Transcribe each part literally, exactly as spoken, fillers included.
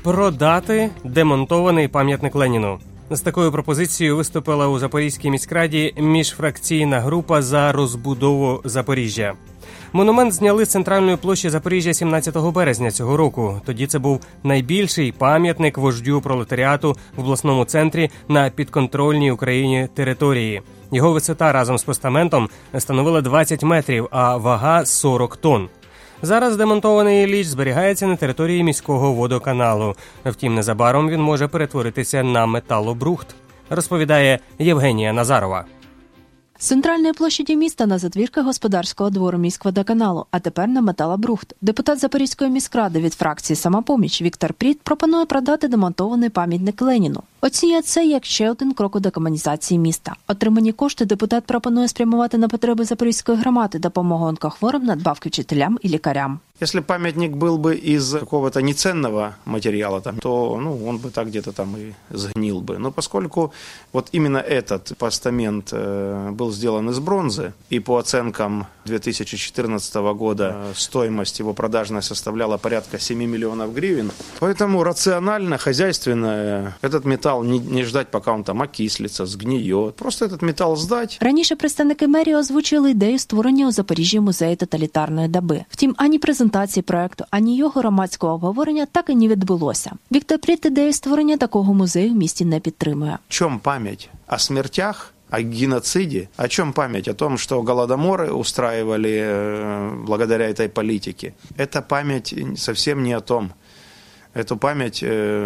Продати демонтований пам'ятник Леніну. З такою пропозицією виступила у Запорізькій міськраді міжфракційна група за розбудову Запоріжжя. Монумент зняли з центральної площі Запоріжжя сімнадцятого березня цього року. Тоді це був найбільший пам'ятник вождю пролетаріату в обласному центрі на підконтрольній Україні території. Його висота разом з постаментом становила двадцять метрів, а вага – сорок тонн. Зараз демонтований ліч зберігається на території міського водоканалу. Втім, незабаром він може перетворитися на металобрухт, розповідає Євгенія Назарова. З центральної площі міста на задвірки господарського двору міськводоканалу, а тепер на металобрухт. Депутат Запорізької міськради від фракції «Самопоміч» Віктор Пріт пропонує продати демонтований пам'ятник Леніну. Оцінює це як ще один крок у декомунізації міста. Отримані кошти депутат пропонує спрямувати на потреби Запорізької громади, допомогу онкохворим, надбавки вчителям і лікарям. Если памятник был бы из какого-то неценного материала, там, то ну, он бы так где-то там и сгнил бы. Но поскольку вот именно этот постамент э, был сделан из бронзы, и по оценкам две тысячи четырнадцатого года э, стоимость его продажная составляла порядка семь миллионов гривен, поэтому рационально, хозяйственно э, этот металл не, не ждать, пока он там окислится, сгниет. Просто этот металл сдать. Раніше представники мерії озвучили ідею створення у Запоріжжі музею тоталітарної доби. Втім, ані презентації проекту, ані його громадського обговорення так і не відбулося. Віктор Пріт ідею створення такого музею в місті не підтримує. В чому пам'ять? О смертях? О геноциде? О чем память? О том, что голодоморы устраивали благодаря этой политике? Эта память совсем не о том. Эту память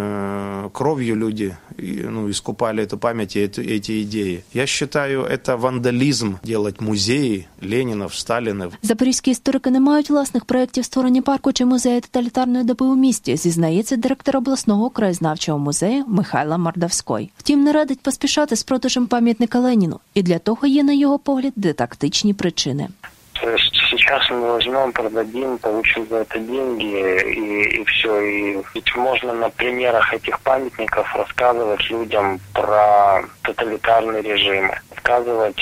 э, кровью люди ну, искупали эту память и эту, эти идеи. Я считаю, это вандализм делать музеї Ленінів, Сталінів. Запорізькі історики не мають власних проєктів створення парку чи музею тоталітарної доби у місті, зізнається директор обласного краєзнавчого музею Михайло Мордовський. Втім, не радить поспішати з продажем пам'ятника Леніну. І для того є, на його погляд, дидактичні причини. То есть сейчас мы возьмем, продадим, получим за это деньги и, и все. И ведь можно на примерах этих памятников рассказывать людям про тоталитарные режимы. Рассказывать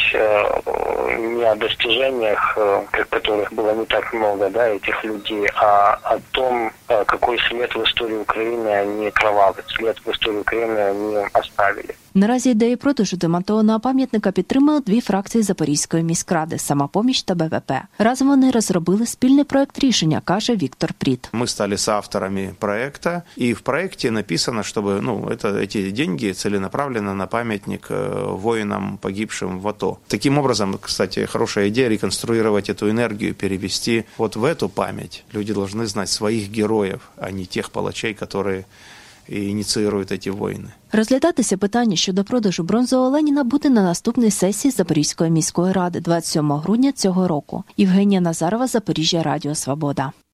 э, не о достижениях, э, которых было не так много, да, этих людей, а о том, э, какой след в истории Украины они кровавый, след в истории Украины они оставили. Наразі ідеї продажу демонтованого пам'ятника підтримали дві фракції Запорізької міськради – «Самопоміч» та «Бе Ве Пе». Разом вони розробили спільний проект рішення, каже Віктор Пріт. Мы стали соавторами проекта, и в проекте написано, чтобы ну, это, эти деньги целенаправленно на памятник воинам, погибшим в АТО. Таким образом, кстати, хорошая идея реконструировать эту энергию, перевести вот в эту память. Люди должны знать своих героев, а не тех палачей, которые ініціюють ці війни. Розглядатися питання щодо продажу бронзового Леніна буде на наступній сесії Запорізької міської ради двадцять сьомого грудня цього року. Євгенія Назарова, Запоріжжя, Радіо Свобода.